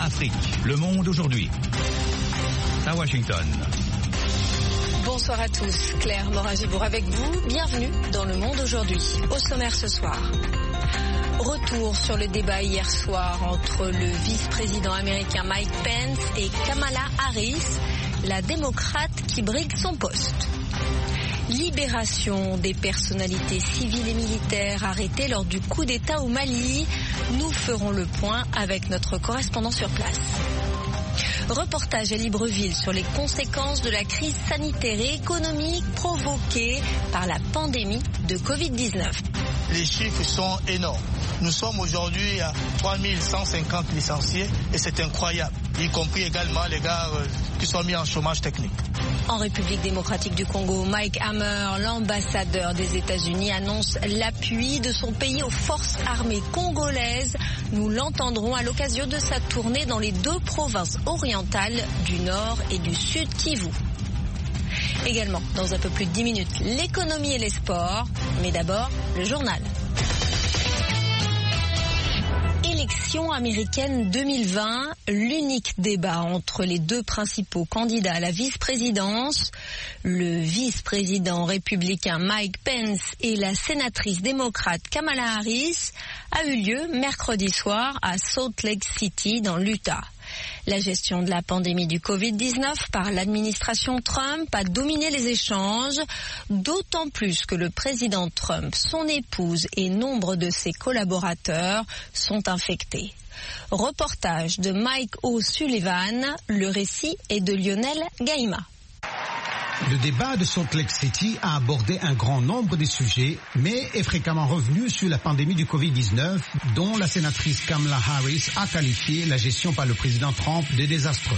Afrique, Le Monde aujourd'hui. À Washington. Bonsoir à tous, Claire Morin-Gibour avec vous. Bienvenue dans Le Monde aujourd'hui. Au sommaire ce soir. Retour sur le débat hier soir entre le vice-président américain Mike Pence et Kamala Harris, la démocrate qui brigue son poste. Libération des personnalités civiles et militaires arrêtées lors du coup d'État au Mali. Nous ferons le point avec notre correspondant sur place. Reportage à Libreville sur les conséquences de la crise sanitaire et économique provoquée par la pandémie de Covid-19. Les chiffres sont énormes. Nous sommes aujourd'hui à 3150 licenciés et c'est incroyable, y compris également les gars qui sont mis en chômage technique. En République démocratique du Congo, Mike Hammer, l'ambassadeur des États-Unis, annonce l'appui de son pays aux forces armées congolaises. Nous l'entendrons à l'occasion de sa tournée dans les deux provinces orientales du Nord et du Sud Kivu. Également, dans un peu plus de 10 minutes, l'économie et les sports. Mais d'abord, le journal. Élection américaine 2020, l'unique débat entre les deux principaux candidats à la vice-présidence, le vice-président républicain Mike Pence et la sénatrice démocrate Kamala Harris, a eu lieu mercredi soir à Salt Lake City dans l'Utah. La gestion de la pandémie du Covid-19 par l'administration Trump a dominé les échanges, d'autant plus que le président Trump, son épouse et nombre de ses collaborateurs sont infectés. Reportage de Mike O'Sullivan, le récit est de Lionel Gaïma. Le débat de Salt Lake City a abordé un grand nombre de sujets, mais est fréquemment revenu sur la pandémie du Covid-19, dont la sénatrice Kamala Harris a qualifié la gestion par le président Trump de désastreuse.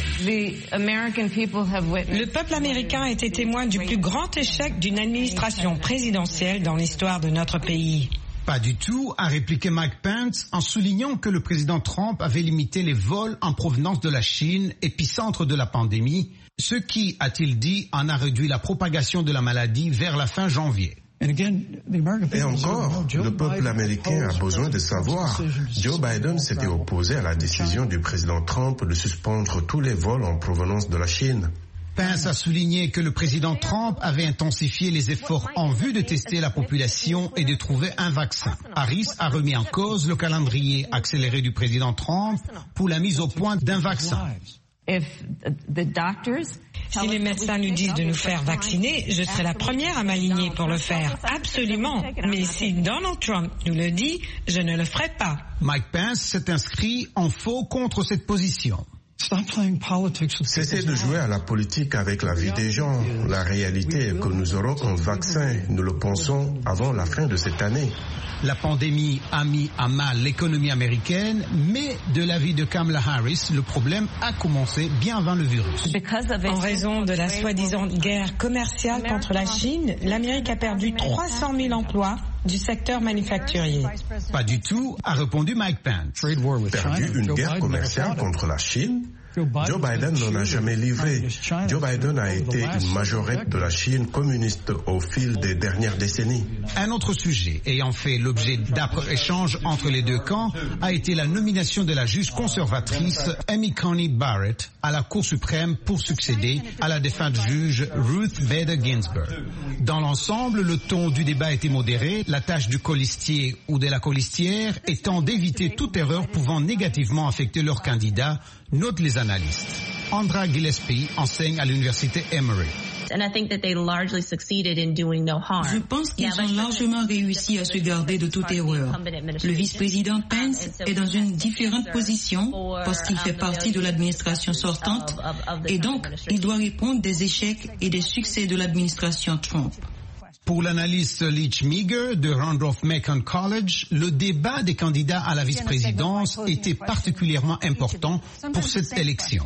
Le peuple américain a été témoin du plus grand échec d'une administration présidentielle dans l'histoire de notre pays. Pas du tout, a répliqué Mike Pence en soulignant que le président Trump avait limité les vols en provenance de la Chine, épicentre de la pandémie, ce qui, a-t-il dit, en a réduit la propagation de la maladie vers la fin janvier. Et encore, le peuple américain a besoin de savoir. Joe Biden s'était opposé à la décision du président Trump de suspendre tous les vols en provenance de la Chine. Pence a souligné que le président Trump avait intensifié les efforts en vue de tester la population et de trouver un vaccin. Harris a remis en cause le calendrier accéléré du président Trump pour la mise au point d'un vaccin. Si les médecins nous disent de nous faire vacciner, je serai la première à m'aligner pour le faire. Absolument. Mais si Donald Trump nous le dit, je ne le ferai pas. Mike Pence s'est inscrit en faux contre cette position. Cessez de jouer à la politique avec la vie des gens. La réalité est que nous aurons un vaccin, nous le pensons, avant la fin de cette année. La pandémie a mis à mal l'économie américaine, mais de l'avis de Kamala Harris, le problème a commencé bien avant le virus. En raison de la soi-disant guerre commerciale contre la Chine, l'Amérique a perdu 300 000 emplois du secteur manufacturier. Pas du tout, a répondu Mike Pence. Perdu une guerre commerciale contre la Chine? Joe Biden n'en a jamais livré. Joe Biden a été une majorette de la Chine communiste au fil des dernières décennies. Un autre sujet ayant fait l'objet d'âpres échanges entre les deux camps a été la nomination de la juge conservatrice Amy Coney Barrett à la Cour suprême pour succéder à la défunte juge Ruth Bader Ginsburg. Dans l'ensemble, le ton du débat était modéré, la tâche du colistier ou de la colistière étant d'éviter toute erreur pouvant négativement affecter leur candidat, notent les analystes. Andra Gillespie enseigne à l'université Emory. Je pense qu'ils ont largement réussi à se garder de toute erreur. Le vice-président Pence est dans une différente position parce qu'il fait partie de l'administration sortante et donc il doit répondre des échecs et des succès de l'administration Trump. Pour l'analyste Leach Meager de Randolph-Macon College, le débat des candidats à la vice-présidence était particulièrement important pour cette élection.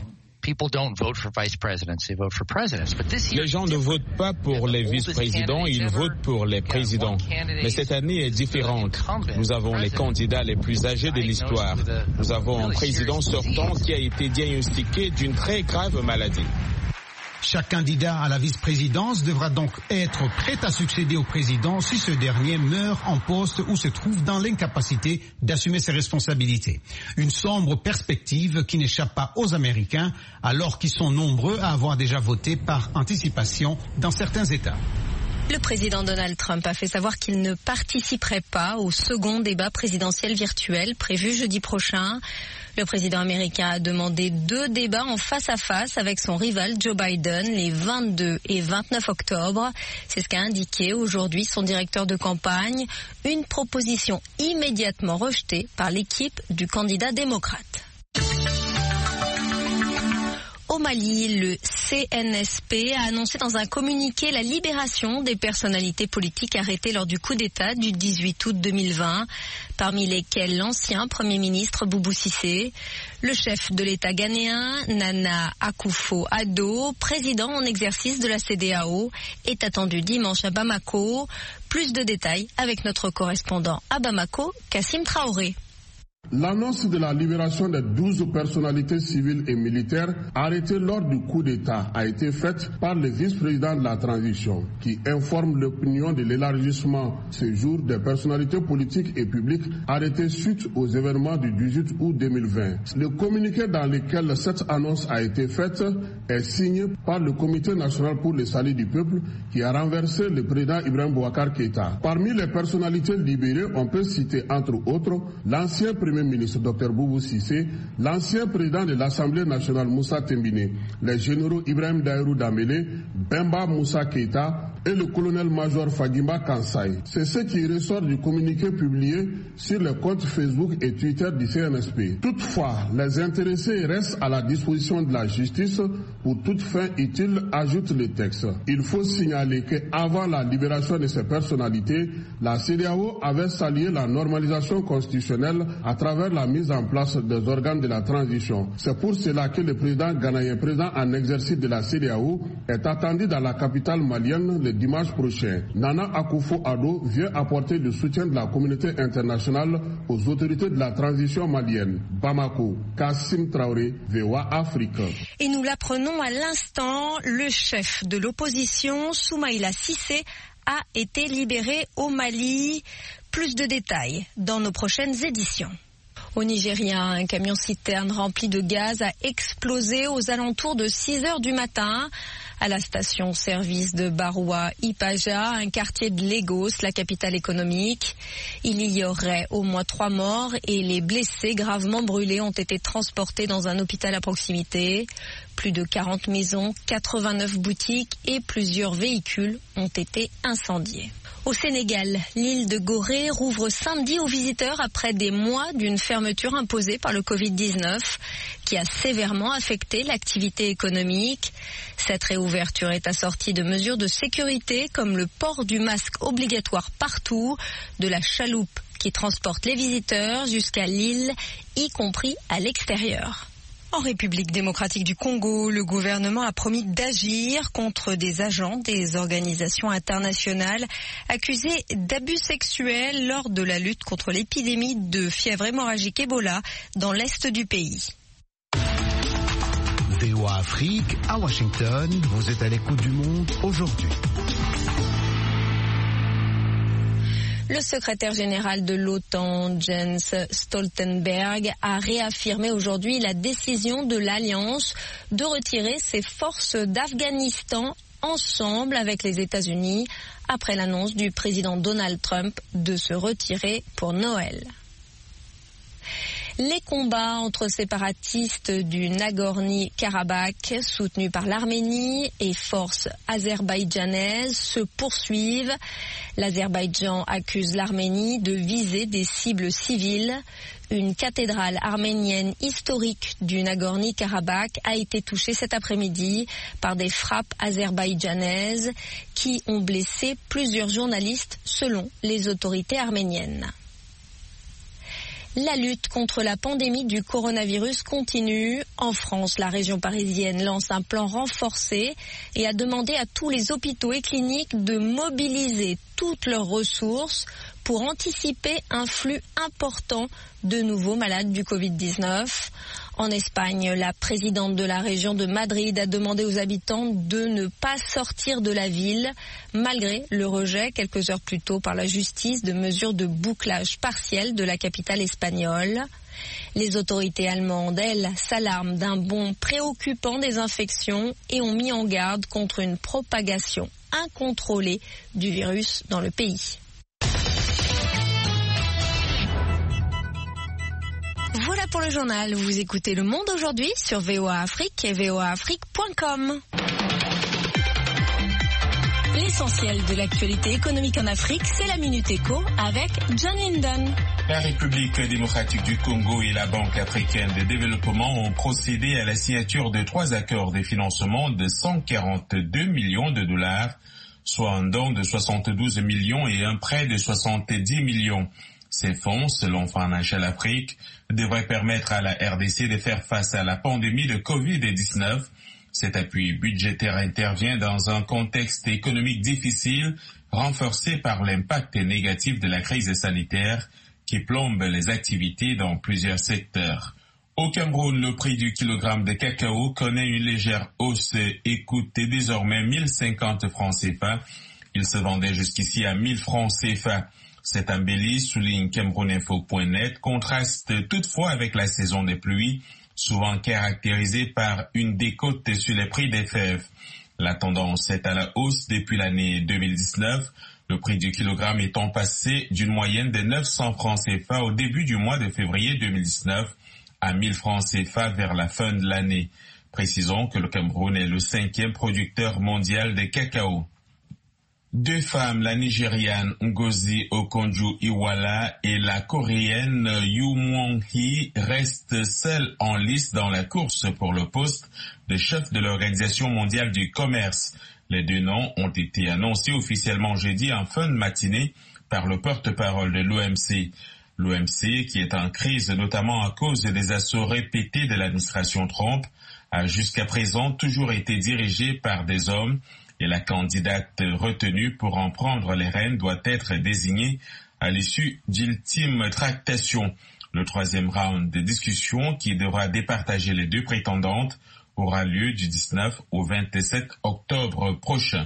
Les gens ne votent pas pour les vice-présidents, ils votent pour les présidents. Mais cette année est différente. Nous avons les candidats les plus âgés de l'histoire. Nous avons un président sortant qui a été diagnostiqué d'une très grave maladie. Chaque candidat à la vice-présidence devra donc être prêt à succéder au président si ce dernier meurt en poste ou se trouve dans l'incapacité d'assumer ses responsabilités. Une sombre perspective qui n'échappe pas aux Américains alors qu'ils sont nombreux à avoir déjà voté par anticipation dans certains États. Le président Donald Trump a fait savoir qu'il ne participerait pas au second débat présidentiel virtuel prévu jeudi prochain. Le président américain a demandé 2 débats en face à face avec son rival Joe Biden les 22 et 29 octobre. C'est ce qu'a indiqué aujourd'hui son directeur de campagne. Une proposition immédiatement rejetée par l'équipe du candidat démocrate. Au Mali, le CNSP a annoncé dans un communiqué la libération des personnalités politiques arrêtées lors du coup d'État du 18 août 2020, parmi lesquelles l'ancien Premier ministre Boubou Cissé, le chef de l'État ghanéen Nana Akufo-Addo, président en exercice de la CEDEAO, est attendu dimanche à Bamako. Plus de détails avec notre correspondant à Bamako, Kassim Traoré. L'annonce de la libération des 12 personnalités civiles et militaires arrêtées lors du coup d'État a été faite par le vice-président de la transition, qui informe l'opinion de l'élargissement ce jour des personnalités politiques et publiques arrêtées suite aux événements du 18 août 2020. Le communiqué dans lequel cette annonce a été faite est signé par le Comité national pour le salut du peuple qui a renversé le président Ibrahim Boubacar Keïta. Parmi les personnalités libérées, on peut citer entre autres l'ancien Premier ministre Dr Boubou Cissé, l'ancien président de l'Assemblée nationale Moussa Tembine, les généraux Ibrahim Daïrou Damele, Bemba Moussa Keïta et le colonel-major Fagimba Kansai. C'est ce qui ressort du communiqué publié sur les comptes Facebook et Twitter du CNSP. Toutefois, les intéressés restent à la disposition de la justice pour toute fin utile, ajoute le texte. Il faut signaler qu'avant la libération de ces personnalités, la CEDEAO avait salué la normalisation constitutionnelle à travers la mise en place des organes de la transition. C'est pour cela que le président ghanéen, président en exercice de la CEDEAO, est attendu dans la capitale malienne le dimanche prochain. Nana Akufo-Addo vient apporter le soutien de la communauté internationale aux autorités de la transition malienne. Bamako, Kassim Traoré, VOA Afrique. Et nous l'apprenons à l'instant, le chef de l'opposition, Soumaïla Cissé, a été libéré au Mali. Plus de détails dans nos prochaines éditions. Au Nigeria, un camion-citerne rempli de gaz a explosé aux alentours de 6 heures du matin à la station-service de Baroua Ipaja, un quartier de Lagos, la capitale économique. Il y aurait au moins 3 morts et les blessés gravement brûlés ont été transportés dans un hôpital à proximité. Plus de 40 maisons, 89 boutiques et plusieurs véhicules ont été incendiés. Au Sénégal, l'île de Gorée rouvre samedi aux visiteurs après des mois d'une fermeture imposée par le Covid-19 qui a sévèrement affecté l'activité économique. Cette réouverture est assortie de mesures de sécurité comme le port du masque obligatoire partout, de la chaloupe qui transporte les visiteurs jusqu'à l'île, y compris à l'extérieur. En République démocratique du Congo, le gouvernement a promis d'agir contre des agents des organisations internationales accusés d'abus sexuels lors de la lutte contre l'épidémie de fièvre hémorragique Ebola dans l'est du pays. VOA Afrique, à Washington, vous êtes à l'écoute du monde aujourd'hui. Le secrétaire général de l'OTAN, Jens Stoltenberg, a réaffirmé aujourd'hui la décision de l'Alliance de retirer ses forces d'Afghanistan ensemble avec les États-Unis après l'annonce du président Donald Trump de se retirer pour Noël. Les combats entre séparatistes du Nagorno-Karabakh, soutenus par l'Arménie, et forces azerbaïdjanaises se poursuivent. L'Azerbaïdjan accuse l'Arménie de viser des cibles civiles. Une cathédrale arménienne historique du Nagorno-Karabakh a été touchée cet après-midi par des frappes azerbaïdjanaises qui ont blessé plusieurs journalistes selon les autorités arméniennes. La lutte contre la pandémie du coronavirus continue. En France, la région parisienne lance un plan renforcé et a demandé à tous les hôpitaux et cliniques de mobiliser toutes leurs ressources pour anticiper un flux important de nouveaux malades du Covid-19. En Espagne, la présidente de la région de Madrid a demandé aux habitants de ne pas sortir de la ville, malgré le rejet quelques heures plus tôt par la justice de mesures de bouclage partiel de la capitale espagnole. Les autorités allemandes, elles, s'alarment d'un bond préoccupant des infections et ont mis en garde contre une propagation incontrôlée du virus dans le pays. Voilà pour le journal. Vous écoutez Le Monde aujourd'hui sur VOA Afrique et voaafrique.com. L'essentiel de l'actualité économique en Afrique, c'est la Minute Éco avec John Linden. La République démocratique du Congo et la Banque africaine de développement ont procédé à la signature de 3 accords de financement de 142 millions de dollars, soit un don de 72 millions et un prêt de 70 millions. Ces fonds, selon Financial Afrique, devraient permettre à la RDC de faire face à la pandémie de Covid-19. Cet appui budgétaire intervient dans un contexte économique difficile, renforcé par l'impact négatif de la crise sanitaire qui plombe les activités dans plusieurs secteurs. Au Cameroun, le prix du kilogramme de cacao connaît une légère hausse et coûte désormais 1050 francs CFA. Il se vendait jusqu'ici à 1000 francs CFA. Cette embellie, souligne CamerounInfo.net, contraste toutefois avec la saison des pluies, souvent caractérisée par une décote sur les prix des fèves. La tendance est à la hausse depuis l'année 2019, le prix du kilogramme étant passé d'une moyenne de 900 francs CFA au début du mois de février 2019 à 1000 francs CFA vers la fin de l'année. Précisons que le Cameroun est le 5e producteur mondial de cacao. 2 femmes, la Nigériane Ngozi Okonjo-Iweala et la Coréenne Yoo Mwon-hee, restent seules en lice dans la course pour le poste de chef de l'Organisation mondiale du commerce. Les 2 noms ont été annoncés officiellement jeudi en fin de matinée par le porte-parole de l'OMC. L'OMC, qui est en crise notamment à cause des assauts répétés de l'administration Trump, a jusqu'à présent toujours été dirigée par des hommes. Et la candidate retenue pour en prendre les rênes doit être désignée à l'issue d'ultimes tractations. Le 3e round de discussion, qui devra départager les 2 prétendantes, aura lieu du 19 au 27 octobre prochain.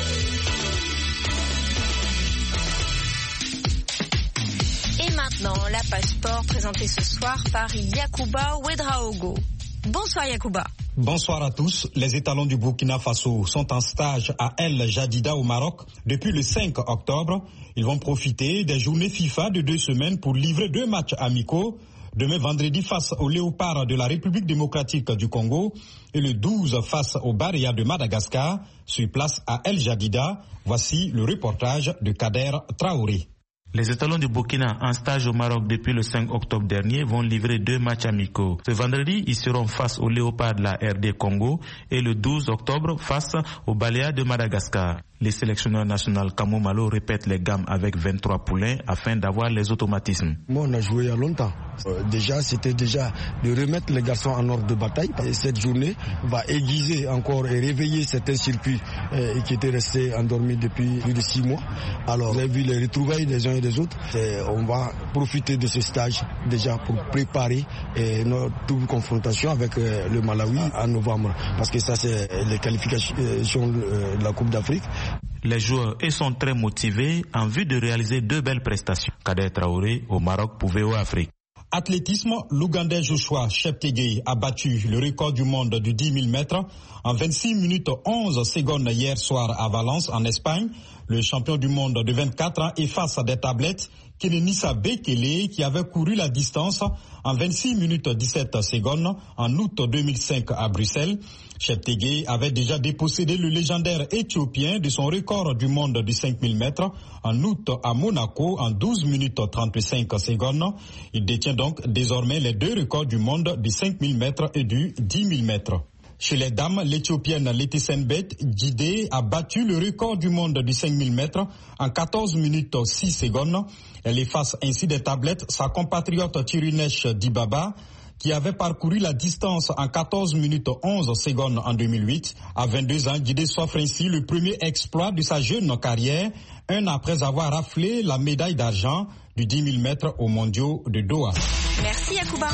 Et maintenant, la page sport présentée ce soir par Yacouba Ouedraogo. Bonsoir Yacouba. Bonsoir à tous. Les étalons du Burkina Faso sont en stage à El Jadida au Maroc depuis le 5 octobre. Ils vont profiter des journées FIFA de 2 semaines pour livrer 2 matchs amicaux. Demain vendredi face aux Léopards de la République démocratique du Congo et le 12 face aux Baréas de Madagascar sur place à El Jadida. Voici le reportage de Kader Traoré. Les étalons du Burkina en stage au Maroc depuis le 5 octobre dernier vont livrer 2 matchs amicaux. Ce vendredi, ils seront face aux Léopards de la RD Congo et le 12 octobre face aux Baléas de Madagascar. Les sélectionneurs nationaux Kamou Malo répètent les gammes avec 23 poulains afin d'avoir les automatismes. Moi, on a joué il y a longtemps. C'était déjà de remettre les garçons en ordre de bataille. Et cette journée va aiguiser encore et réveiller certains circuits qui étaient restés endormis depuis plus de 6 mois. Alors, vous avez vu les retrouvailles des uns et des autres. On va profiter de ce stage déjà pour préparer notre confrontation avec le Malawi en novembre. Parce que ça, c'est les qualifications de la Coupe d'Afrique. Les joueurs sont très motivés en vue de réaliser 2 belles prestations. Kader Traoré au Maroc pour VOA Afrique. Athlétisme, l'Ougandais Joshua Cheptegei a battu le record du monde du 10 000 mètres en 26 minutes 11 secondes hier soir à Valence en Espagne. Le champion du monde de 24 ans est face à des tablettes Kenenisa Bekele qui avait couru la distance en 26 minutes 17 secondes en août 2005 à Bruxelles. Cheptegei avait déjà dépossédé le légendaire éthiopien de son record du monde du 5000 mètres en août à Monaco en 12 minutes 35 secondes. Il détient donc désormais les 2 records du monde du 5000 mètres et du 10 000 mètres. Chez les dames, l'Éthiopienne Letisenbet Jide a battu le record du monde du 5000 mètres en 14 minutes 6 secondes. Elle efface ainsi des tablettes sa compatriote Tirunesh Dibaba. qui avait parcouru la distance en 14 minutes 11 secondes en 2008. À 22 ans, Djidé s'offre ainsi le premier exploit de sa jeune carrière, un an après avoir raflé la médaille d'argent du 10 000 mètres aux mondiaux de Doha. Merci Yacouba.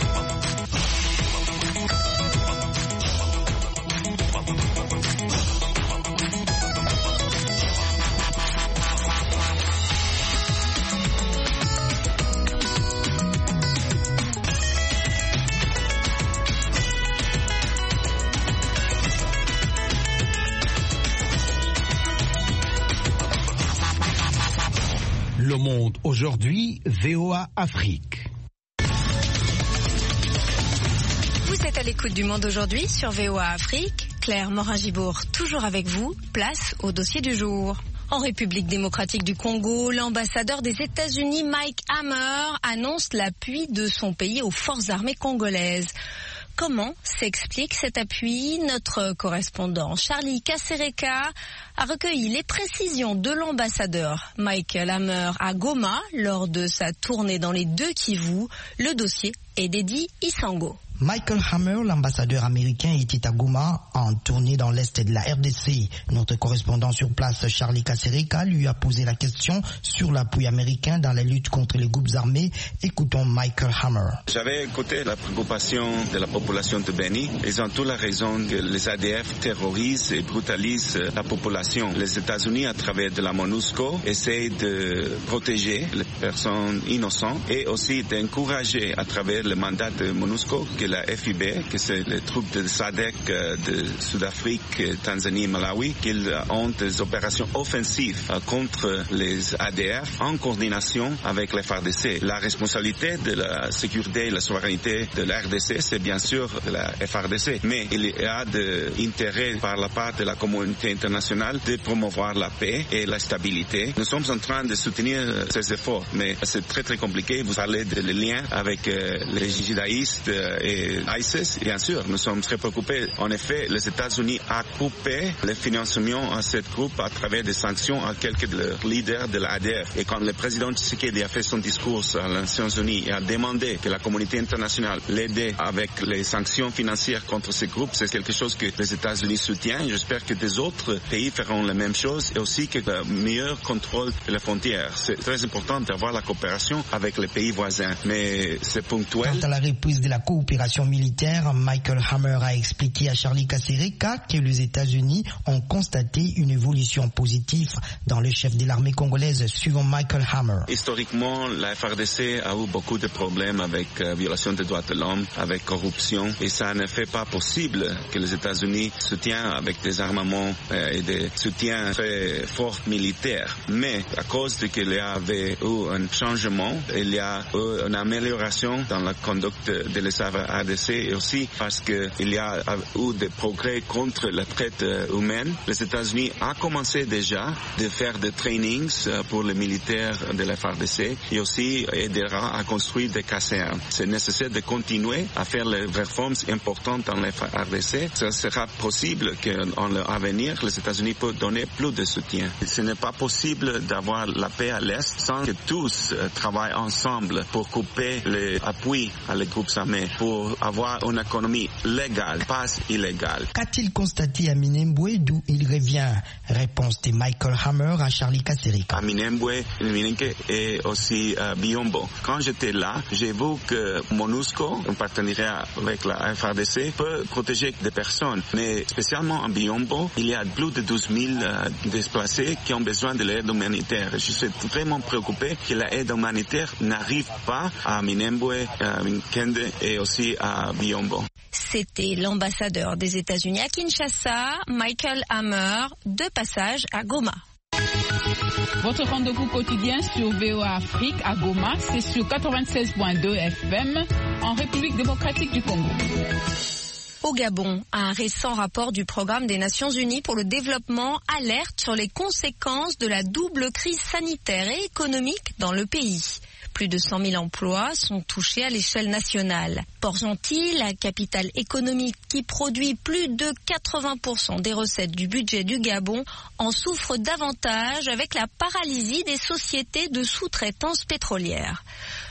Le Monde aujourd'hui, VOA Afrique. Vous êtes à l'écoute du Monde aujourd'hui sur VOA Afrique. Claire Morin-Gibourg, toujours avec vous. Place au dossier du jour. En République démocratique du Congo, l'ambassadeur des États-Unis Mike Hammer annonce l'appui de son pays aux forces armées congolaises. Comment s'explique cet appui? Notre correspondant Charlie Kasereka a recueilli les précisions de l'ambassadeur Michael Hammer à Goma lors de sa tournée dans les deux Kivu. Le dossier est dédié Isango. Michael Hammer, l'ambassadeur américain, était à Goma en tournée dans l'est de la RDC. Notre correspondant sur place, Charlie Kasereka, lui a posé la question sur l'appui américain dans la lutte contre les groupes armés. Écoutons Michael Hammer. J'avais écouté la préoccupation de la population de Beni. Ils ont toute la raison que les ADF terrorisent et brutalisent la population. Les États-Unis, à travers de la MONUSCO, essayent de protéger les personnes innocentes et aussi d'encourager à travers le mandat de MONUSCO que la FIB, que c'est les troupes de SADC de Sud-Afrique, Tanzanie, Malawi, qu'ils ont des opérations offensives contre les ADF en coordination avec les FARDC. La responsabilité de la sécurité et la souveraineté de la RDC, c'est bien sûr la FARDC, mais il y a de intérêt par la part de la communauté internationale de promouvoir la paix et la stabilité. Nous sommes en train de soutenir ces efforts, mais c'est très très compliqué. Vous parlez de les liens avec les judaïstes et ISIS, bien sûr, nous sommes très préoccupés. En effet, les États-Unis ont coupé le financement à cette groupe à travers des sanctions à quelques de leurs leaders de l'ADF. Et quand le président Tshisekedi a fait son discours à les Nations Unies et a demandé que la communauté internationale l'aide avec les sanctions financières contre ces groupes, c'est quelque chose que les États-Unis soutiennent. J'espère que des autres pays feront la même chose et aussi que le meilleur contrôle de la frontière. C'est très important d'avoir la coopération avec les pays voisins, mais c'est ponctuel. Quant à la reprise de la coopération militaire, Michael Hammer a expliqué à Charlie Kasereka que les États-Unis ont constaté une évolution positive dans le chef de l'armée congolaise, suivant Michael Hammer. Historiquement, la FARDC a eu beaucoup de problèmes avec violation des droits de l'homme, avec corruption, et ça ne fait pas possible que les États-Unis soutiennent avec des armements et des soutiens très forts militaires. Mais à cause de qu'il y avait eu un changement, il y a eu une amélioration dans la conduite de les ADC et aussi parce qu'il y a eu des progrès contre la traite humaine. Les États-Unis ont commencé déjà de faire des trainings pour les militaires de la FARDC et aussi aidera à construire des casernes. C'est nécessaire de continuer à faire les réformes importantes dans la FARDC. Ça sera possible qu'en l'avenir, les États-Unis peuvent donner plus de soutien. Ce n'est pas possible d'avoir la paix à l'Est sans que tous travaillent ensemble pour couper l'appui à les groupes armés, pour avoir une économie légale, pas illégale. Qu'a-t-il constaté à Minembwe, d'où il revient? Réponse de Michael Hammer à Charlie Kasereka. À Minembwe, Minenke et aussi à Biombo. Quand j'étais là, j'ai vu que MONUSCO, en partenariat avec la FARDC, peut protéger des personnes. Mais spécialement à Biombo, il y a plus de 12 000 déplacés qui ont besoin de l'aide humanitaire. Je suis vraiment préoccupé que l'aide humanitaire n'arrive pas à Minembwe, à Minkende et aussi à Biombo. C'était l'ambassadeur des États-Unis à Kinshasa, Michael Hammer, de passage à Goma. Votre rendez-vous quotidien sur VOA Afrique à Goma, c'est sur 96.2 FM en République démocratique du Congo. Au Gabon, un récent rapport du Programme des Nations Unies pour le développement alerte sur les conséquences de la double crise sanitaire et économique dans le pays. Plus de 100 000 emplois sont touchés à l'échelle nationale. Port-Gentil, la capitale économique qui produit plus de 80% des recettes du budget du Gabon, en souffre davantage avec la paralysie des sociétés de sous-traitance pétrolière.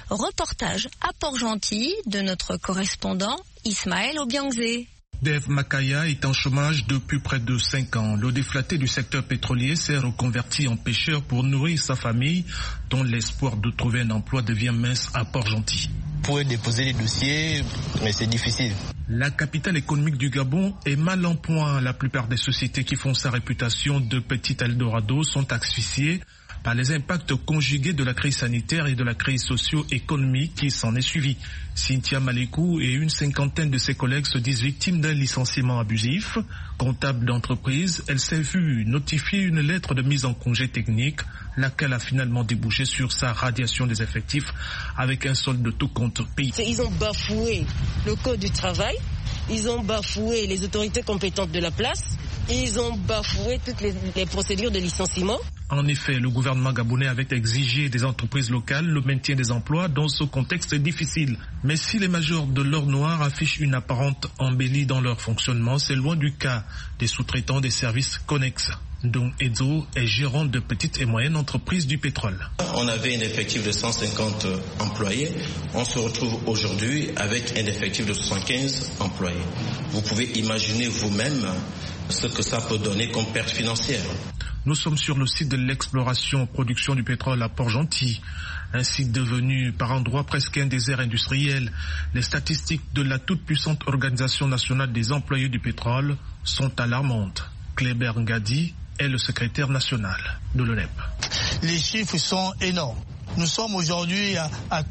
Reportage à Port-Gentil de notre correspondant Ismaël Obiangzé. Dave Makaya est en chômage depuis près de 5 ans. Le déflaté du secteur pétrolier s'est reconverti en pêcheur pour nourrir sa famille, dont l'espoir de trouver un emploi devient mince à Port-Gentil. Vous pouvez déposer les dossiers, mais c'est difficile. La capitale économique du Gabon est mal en point. La plupart des sociétés qui font sa réputation de petit Eldorado sont asphyxiées par les impacts conjugués de la crise sanitaire et de la crise socio-économique qui s'en est suivie. Cynthia Malekou et une cinquantaine de ses collègues se disent victimes d'un licenciement abusif. Comptable d'entreprise, elle s'est vue notifier une lettre de mise en congé technique, laquelle a finalement débouché sur sa radiation des effectifs avec un solde de tout compte payé. Ils ont bafoué le code du travail, ils ont bafoué les autorités compétentes de la place, ils ont bafoué toutes les procédures de licenciement. En effet, le gouvernement gabonais avait exigé des entreprises locales le maintien des emplois dans ce contexte difficile. Mais si les majors de l'or noir affichent une apparente embellie dans leur fonctionnement, c'est loin du cas des sous-traitants des services connexes, dont Edzo est gérant de petites et moyennes entreprises du pétrole. On avait un effectif de 150 employés. On se retrouve aujourd'hui avec un effectif de 75 employés. Vous pouvez imaginer vous-même ce que ça peut donner comme perte financière. Nous sommes sur le site de l'exploration-production du pétrole à Port-Gentil, un site devenu par endroits presque un désert industriel. Les statistiques de la toute-puissante Organisation nationale des employés du pétrole sont alarmantes. Kléber Ngadi est le secrétaire national de l'ONEP. Les chiffres sont énormes. Nous sommes aujourd'hui à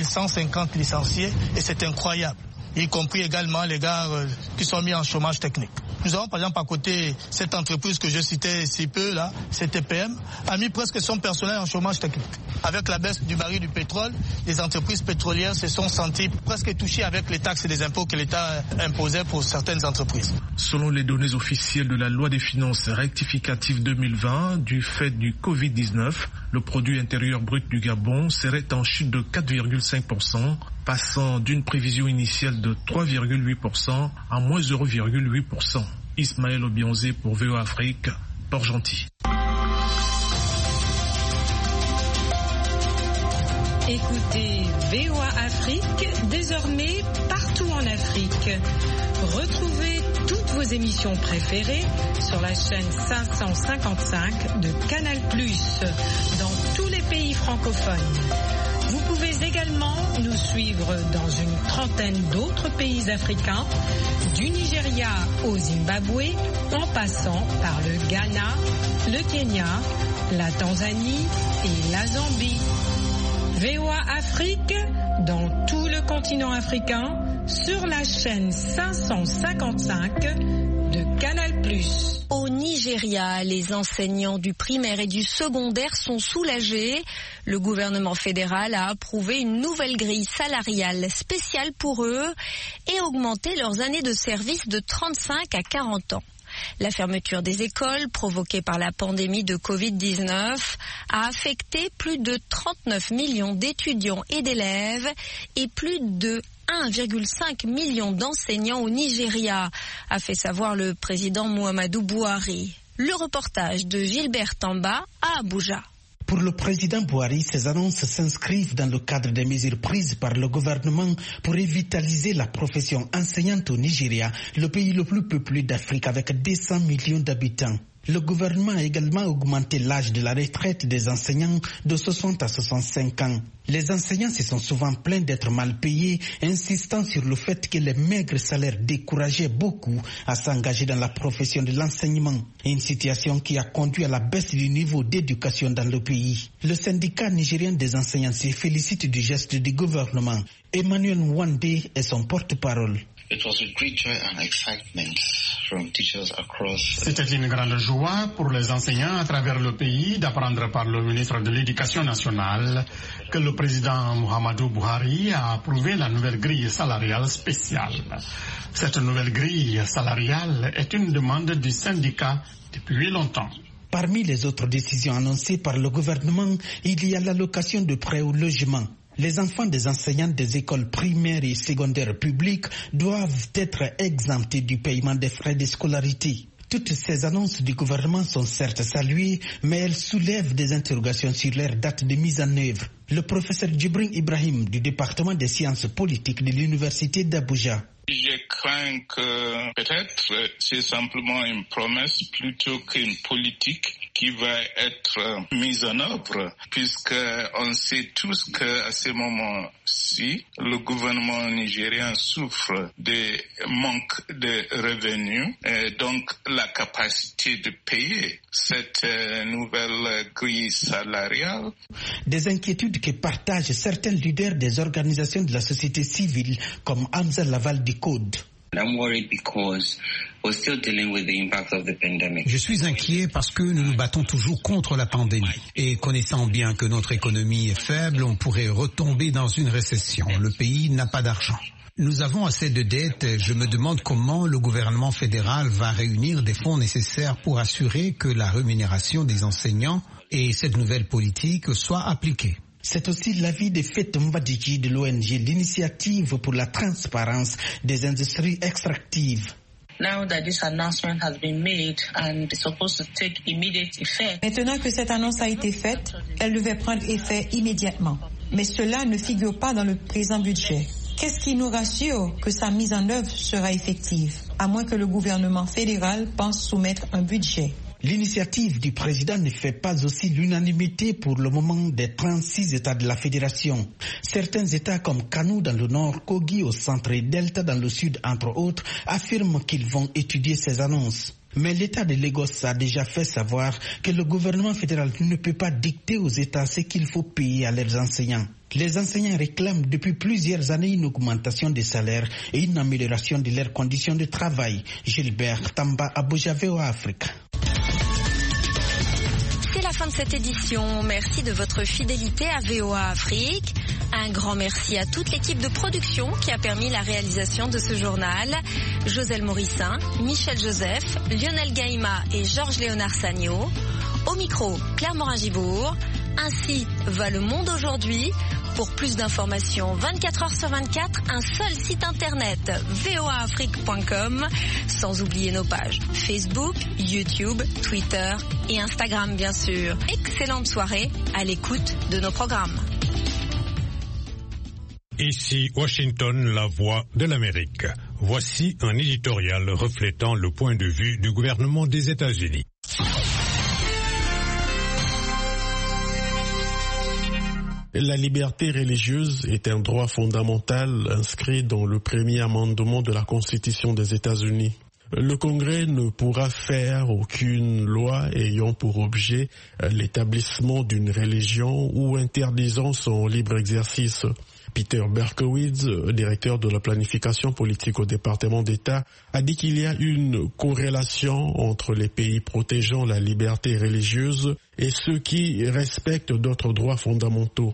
3150 licenciés et c'est incroyable, y compris également les gars qui sont mis en chômage technique. Nous avons par exemple à côté cette entreprise que je citais si peu là, CTPM, a mis presque son personnel en chômage technique. Avec la baisse du baril du pétrole, les entreprises pétrolières se sont senties presque touchées avec les taxes et les impôts que l'État imposait pour certaines entreprises. Selon les données officielles de la loi des finances rectificative 2020, du fait du Covid-19, le produit intérieur brut du Gabon serait en chute de 4,5%, passant d'une prévision initiale de 3,8% à moins 0,8%. Ismaël Obiangzé pour VOA Afrique, Port-Gentil. Écoutez VOA Afrique, désormais partout en Afrique. Retrouvez toutes vos émissions préférées sur la chaîne 555 de Canal+, dans tous les pays francophones. Vous pouvez également nous suivre dans une trentaine d'autres pays africains, du Nigeria au Zimbabwe, en passant par le Ghana, le Kenya, la Tanzanie et la Zambie. VOA Afrique, dans tout le continent africain, sur la chaîne 555 de Canal+. Au Nigeria, les enseignants du primaire et du secondaire sont soulagés. Le gouvernement fédéral a approuvé une nouvelle grille salariale spéciale pour eux et augmenté leurs années de service de 35 à 40 ans. La fermeture des écoles provoquée par la pandémie de Covid-19 a affecté plus de 39 millions d'étudiants et d'élèves et plus de 1,5 million d'enseignants au Nigeria, a fait savoir le président Muhammadu Buhari. Le reportage de Gilbert Tamba à Abuja. Pour le président Buhari, ces annonces s'inscrivent dans le cadre des mesures prises par le gouvernement pour revitaliser la profession enseignante au Nigeria, le pays le plus peuplé d'Afrique avec 200 millions d'habitants. Le gouvernement a également augmenté l'âge de la retraite des enseignants de 60 à 65 ans. Les enseignants se sont souvent plaints d'être mal payés, insistant sur le fait que les maigres salaires décourageaient beaucoup à s'engager dans la profession de l'enseignement. Une situation qui a conduit à la baisse du niveau d'éducation dans le pays. Le syndicat nigérien des enseignants se félicite du geste du gouvernement. Emmanuel Nwande est son porte-parole. C'était une grande joie pour les enseignants à travers le pays d'apprendre par le ministre de l'Éducation nationale que le président Muhammadu Buhari a approuvé la nouvelle grille salariale spéciale. Cette nouvelle grille salariale est une demande du syndicat depuis longtemps. Parmi les autres décisions annoncées par le gouvernement, il y a l'allocation de prêts au logement. Les enfants des enseignants des écoles primaires et secondaires publiques doivent être exemptés du paiement des frais de scolarité. Toutes ces annonces du gouvernement sont certes saluées, mais elles soulèvent des interrogations sur leur date de mise en œuvre. Le professeur Djibril Ibrahim du département des sciences politiques de l'université d'Abuja. Je crains que peut-être c'est simplement une promesse plutôt qu'une politique qui va être mise en œuvre, puisqu'on sait tous qu'à ce moment-ci, le gouvernement nigérien souffre de manque de revenus et donc la capacité de payer cette nouvelle grille salariale. Des inquiétudes que partagent certains leaders des organisations de la société civile comme Hamza Laval du Code. Je suis inquiet parce que nous nous battons toujours contre la pandémie. Et connaissant bien que notre économie est faible, on pourrait retomber dans une récession. Le pays n'a pas d'argent. Nous avons assez de dettes. Je me demande comment le gouvernement fédéral va réunir des fonds nécessaires pour assurer que la rémunération des enseignants et cette nouvelle politique soient appliquées. C'est aussi l'avis de Fête Mbadiji de l'ONG, l'initiative pour la transparence des industries extractives. Maintenant que cette annonce a été faite, elle devait prendre effet immédiatement. Mais cela ne figure pas dans le présent budget. Qu'est-ce qui nous rassure que sa mise en œuvre sera effective, à moins que le gouvernement fédéral pense soumettre un budget? L'initiative du président ne fait pas aussi l'unanimité pour le moment des 36 États de la Fédération. Certains États comme Kano dans le nord, Kogi au centre et Delta dans le sud, entre autres, affirment qu'ils vont étudier ces annonces. Mais l'État de Lagos a déjà fait savoir que le gouvernement fédéral ne peut pas dicter aux États ce qu'il faut payer à leurs enseignants. Les enseignants réclament depuis plusieurs années une augmentation des salaires et une amélioration de leurs conditions de travail. Gilbert Tamba, Abuja, VOA Afrique. C'est la fin de cette édition. Merci de votre fidélité à VOA Afrique. Un grand merci à toute l'équipe de production qui a permis la réalisation de ce journal. Joselle Morissin, Michel Joseph, Lionel Gaïma et Georges-Léonard Sagno. Au micro, Claire Morin-Gibourg. Ainsi va le monde aujourd'hui. Pour plus d'informations 24 heures sur 24, un seul site internet voaafrique.com, sans oublier nos pages Facebook, YouTube, Twitter et Instagram bien sûr. Excellente soirée à l'écoute de nos programmes. Ici Washington, la voix de l'Amérique. Voici un éditorial reflétant le point de vue du gouvernement des États-Unis. La liberté religieuse est un droit fondamental inscrit dans le premier amendement de la Constitution des États-Unis. Le Congrès ne pourra faire aucune loi ayant pour objet l'établissement d'une religion ou interdisant son libre exercice. Peter Berkowitz, directeur de la planification politique au département d'État, a dit qu'il y a une corrélation entre les pays protégeant la liberté religieuse et ceux qui respectent d'autres droits fondamentaux.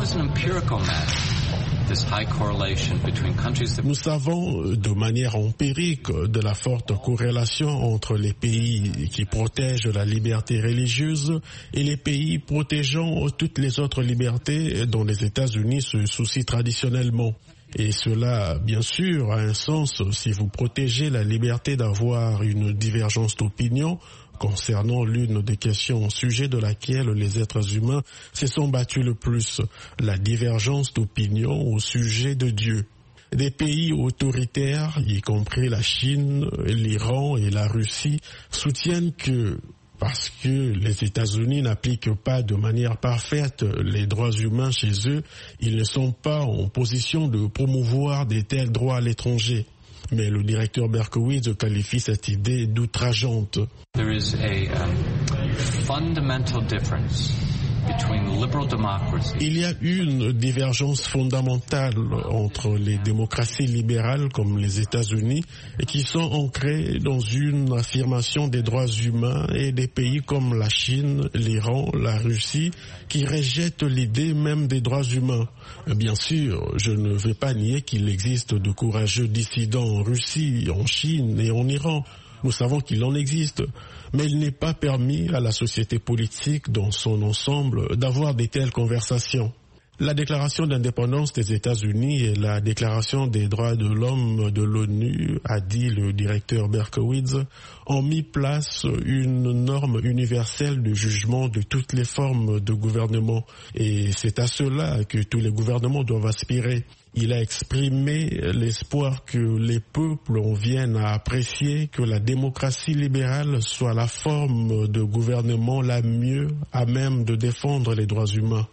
Nous savons de manière empirique de la forte corrélation entre les pays qui protègent la liberté religieuse et les pays protégeant toutes les autres libertés dont les États-Unis se soucient traditionnellement. Et cela, bien sûr, a un sens si vous protégez la liberté d'avoir une divergence d'opinion concernant l'une des questions au sujet de laquelle les êtres humains se sont battus le plus, la divergence d'opinion au sujet de Dieu. Des pays autoritaires, y compris la Chine, l'Iran et la Russie, soutiennent que parce que les États-Unis n'appliquent pas de manière parfaite les droits humains chez eux, ils ne sont pas en position de promouvoir de tels droits à l'étranger. Mais le directeur Berkowitz qualifie cette idée d'outrageante. There is a fundamental difference between liberal democracy. Il y a une divergence fondamentale entre les démocraties libérales comme les États-Unis qui sont ancrées dans une affirmation des droits humains et des pays comme la Chine, l'Iran, la Russie qui rejettent l'idée même des droits humains. Bien sûr, je ne vais pas nier qu'il existe de courageux dissidents en Russie, en Chine et en Iran. Nous savons qu'il en existe, mais il n'est pas permis à la société politique dans son ensemble d'avoir de telles conversations. La déclaration d'indépendance des États-Unis et la déclaration des droits de l'homme de l'ONU, a dit le directeur Berkowitz, ont mis place une norme universelle de jugement de toutes les formes de gouvernement. Et c'est à cela que tous les gouvernements doivent aspirer. Il a exprimé l'espoir que les peuples viennent à apprécier que la démocratie libérale soit la forme de gouvernement la mieux à même de défendre les droits humains.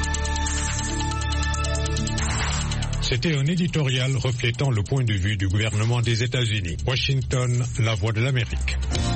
C'était un éditorial reflétant le point de vue du gouvernement des États-Unis. Washington, la voix de l'Amérique.